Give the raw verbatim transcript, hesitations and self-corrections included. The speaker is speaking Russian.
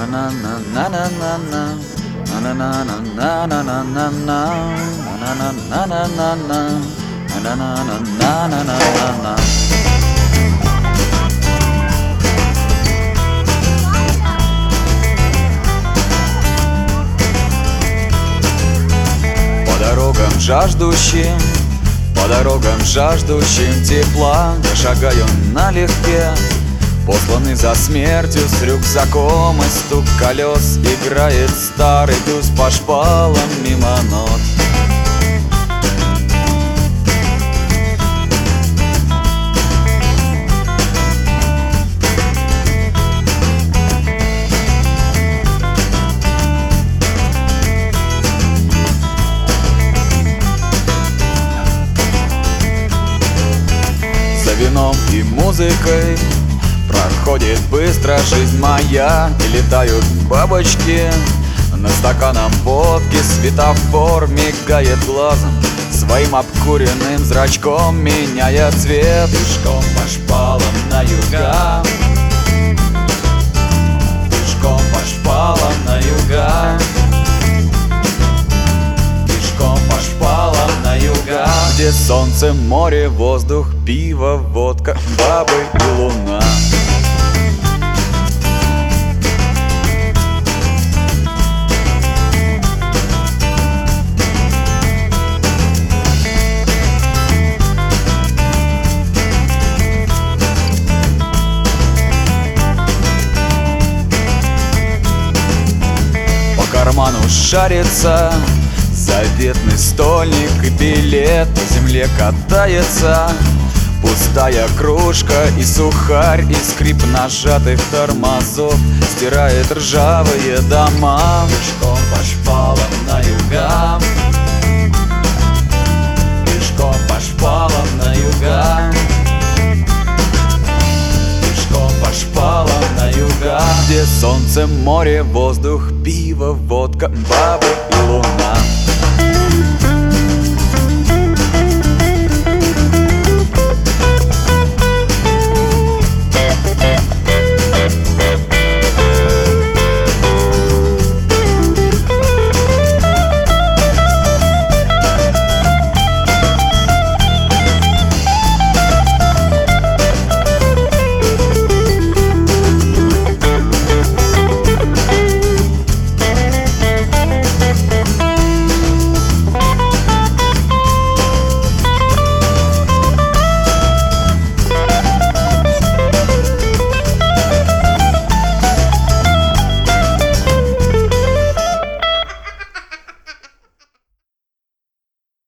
По дорогам жаждущим, по дорогам жаждущим тепла я шагаю налегке, посланный за смертью с рюкзаком, и стук колес играет старый блюз по шпалам мимо нот. За вином и музыкой проходит быстро жизнь моя, и летают бабочки над стаканом водки. Светофор мигает глазом, своим обкуренным зрачком меняя цвет. Пешком по шпалам на юга, пешком по шпалам на юга, пешком по шпалам на юга, где солнце, море, воздух, пиво, водка, бабы и луна. По карману шарится заветный стольник, и билет по земле катается. Пустая кружка и сухарь, и скрип нажатых тормозов стирает ржавые дома. Пешком по шпалам на юга, пешком по шпалам на юга, пешком по шпалам на юга, где солнце, море, воздух, пиво, водка, бабы и луна.